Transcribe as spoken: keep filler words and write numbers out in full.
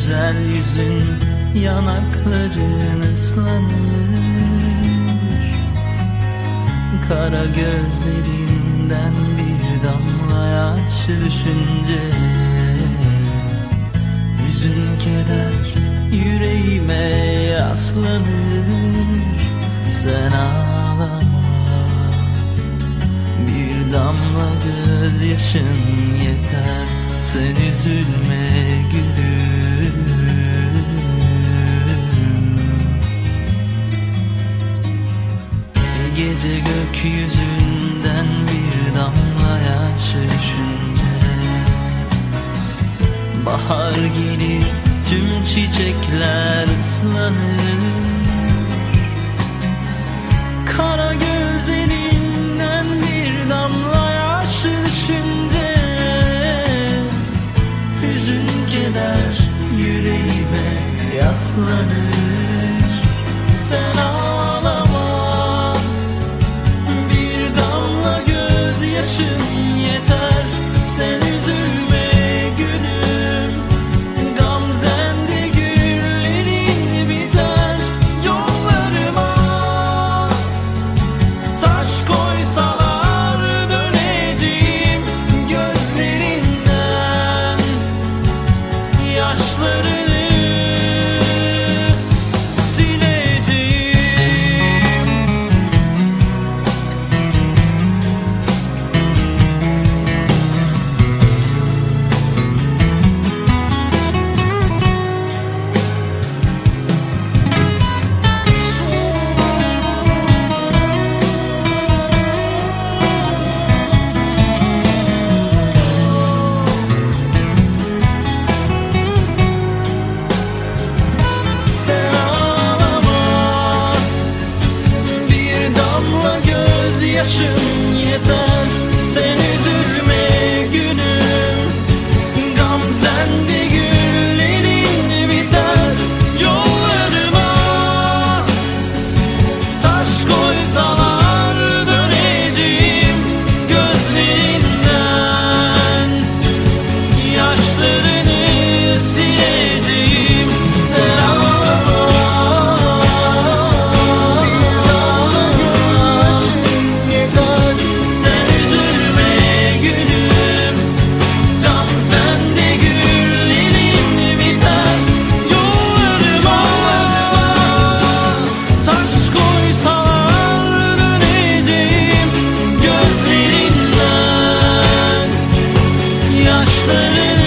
güzel yüzün, yanakların ıslanır. Kara gözlerinden bir damla yaş düşünce hüzün keder yüreğime yaslanır. Sen ağlama, bir damla gözyaşın yeter. Sen üzülme gülüm. Gece gökyüzünden bir damla yaş düşünce bahar gelir, tüm çiçekler ıslanır. Kara gözlerinden bir damla yaş düşünce hüzün keder yüreğime yaslanır. Sen ağlama, bir damla gözyaşın yeter. Sen üzülme gülüm, gamzende güllerin biter. Yollarıma taş koysalar döneceğim, gözlerinden yaşlarını yaşın yeter. Sen üzülme gülüm, gamzende güllerin biter. Yollarıma taş koysalar döneceğim, gözlerinden yaşlarını sileceğim. Sen ağlama, yaşları